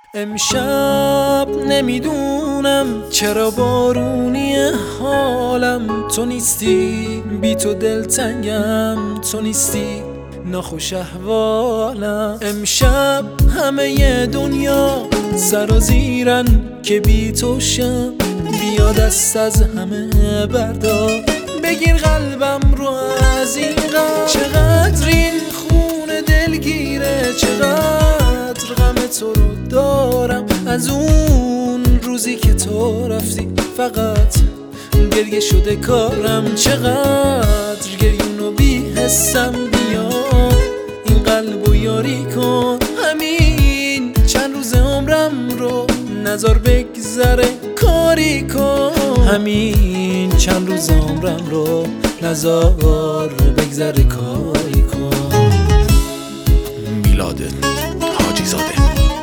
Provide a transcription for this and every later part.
امشب نمیدونم چرا بارونی حالم، تو نیستی بی تو دلتنگم، تو نیستی ناخوش احوالم. امشب همه دنیا سرازیرن که بی تو شم، بیا دست از همه بردار، بگیر قلبم رو از این غم. چقدر این خون دلگیره، چقدر غم تو رو دارم، از اون روزی که تو رفتی فقط گریه شده کارم. چقدر گریون و بی حسم، بیا این قلب و یاری کن، همین چند روز عمرم رو نذار بگذره کاری کن، همین چند روز عمرم رو نذار بگذره کاری کن. میلاد حاجی زاده.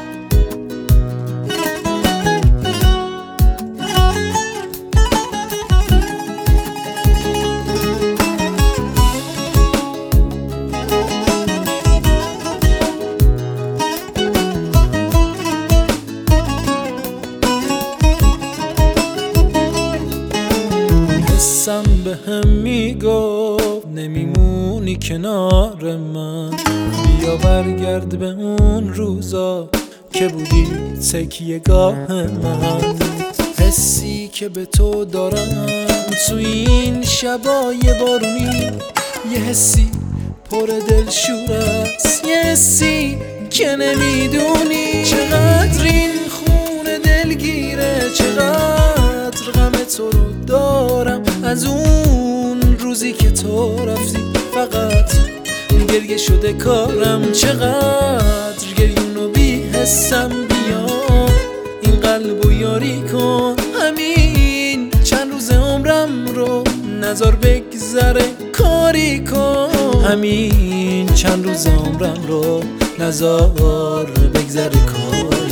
حسم به هم میگفت نمیمونی کنار من، بیا برگرد به اون روزا که بودی تکیه گاه من. حسی که به تو دارم تو این شبای بارونی، یه حسی پر دلشور است، یه حسی که نمیدونی. چقدر این خون دلگیره، چقدر غم تو رو دارم، از اون روزی که تو رفتی فقط گریه شده کارم. چقدر گریون و بی حسم، بیا این قلب و یاری کن، همین چند روز عمرم رو نذار بگذره کاری کن، همین چند روز عمرم رو نذار بگذره کاری.